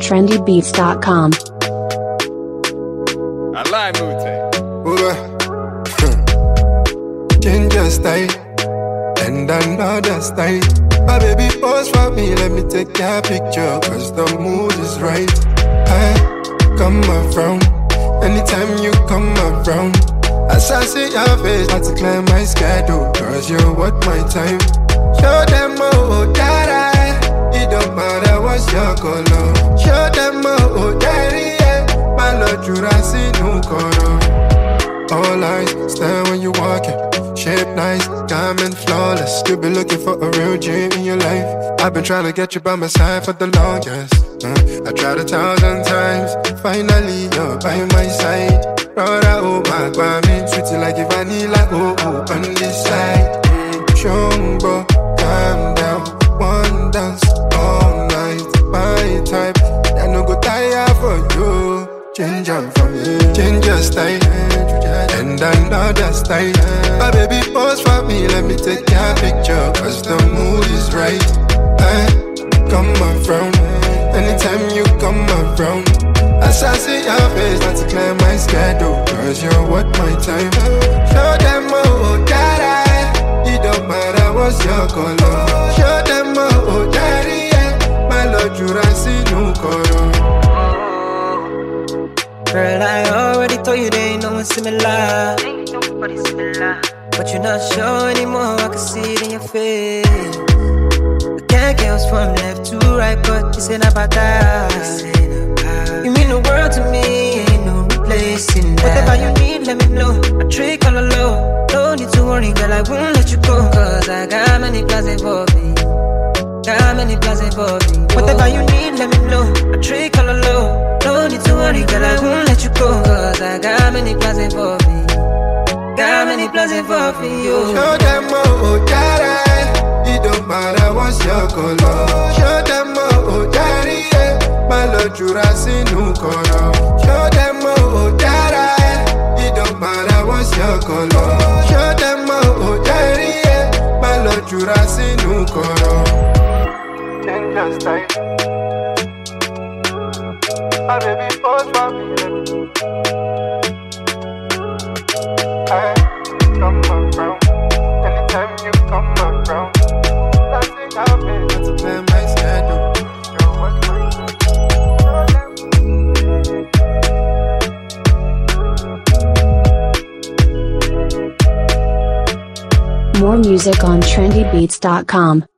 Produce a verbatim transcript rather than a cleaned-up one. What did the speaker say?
trendy beats dot com. I lie, Mute. Change your style and another style. My baby pose for me, let me take that picture, cause the mood is right. I come around, anytime you come around. As I see your face, I to climb my schedule, cause you're worth my time. Show them oh that I, it don't matter what's your color. Show them oh that yeah, my lord you see no color. All eyes stare when you walking. Shape nice, diamond flawless. You be looking for a real dream in your life. I've been trying to get you by my side for the longest. uh, I tried a thousand times. Finally, you're by my side. Brother, oh my God, me treat you like a vanilla. Oh, oh, on this side. mm, Shumbo, calm down. One dance all night. My type, I no go tire for you. Change them for me. Change your style and another style. My baby pose for me, let me take your picture, cause the mood is right. I come around, anytime you come around. As I see your face, not to clear my schedule, cause you're worth my time. Show them oh that I, it don't matter what's your color. Show them oh that yeah, my lord you see no color. Girl, I already told you there ain't no one similar. Ain't nobody similar. But you're not sure anymore, I can see it in your face. I can't girls from left to right, but this ain't about that. You mean the world to me, ain't no replacing that. Whatever you need, let me know. I trick on the low. No need to worry, girl, I won't let you go. Cause I got many plans involving. Got many plans involving. Whatever you need, let me know. I trick on the low. No need to worry, girl, I won't let you go. Cause I got many plans involving. Got many plans involving you. Show them oh that I, it don't matter what's your color. Show them oh that yeah, my lord you see no color. Show them oh that I, it don't matter what's your color. Show them oh that yeah, my lord you see no color. Change your style. My baby pose for me. I come around, anytime you come around. I think I'll be able to plan my schedule. You're what More music on trendy beats dot com.